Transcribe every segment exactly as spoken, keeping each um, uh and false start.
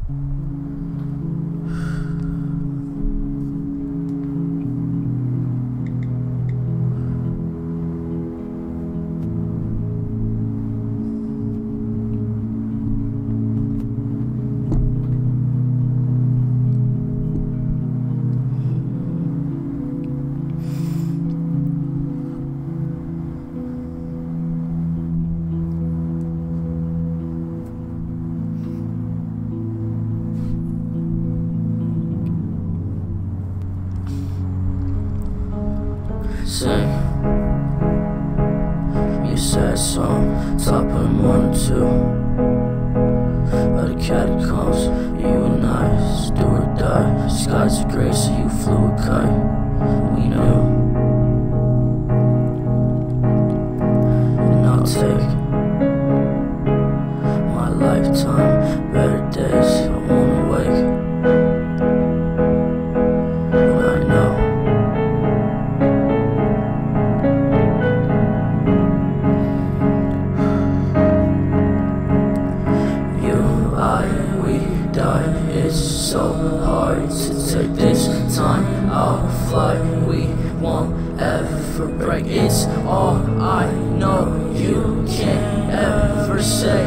Sing your sad song, top of the morning too. By the catacombs, you and I, still or die. Skies are gray, so you flew a kite. We knew, and I'll take my lifetime, better days. I won't awake, but I know. It's so hard to take this time. I'll fly, we won't ever break. It's all I know, you can't ever say.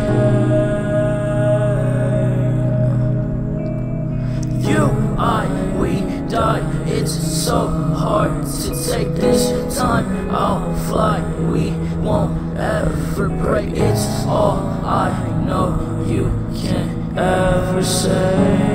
You, I, we die. It's so hard to take this time. I'll fly, we won't ever break. It's all I know, you can't ever say.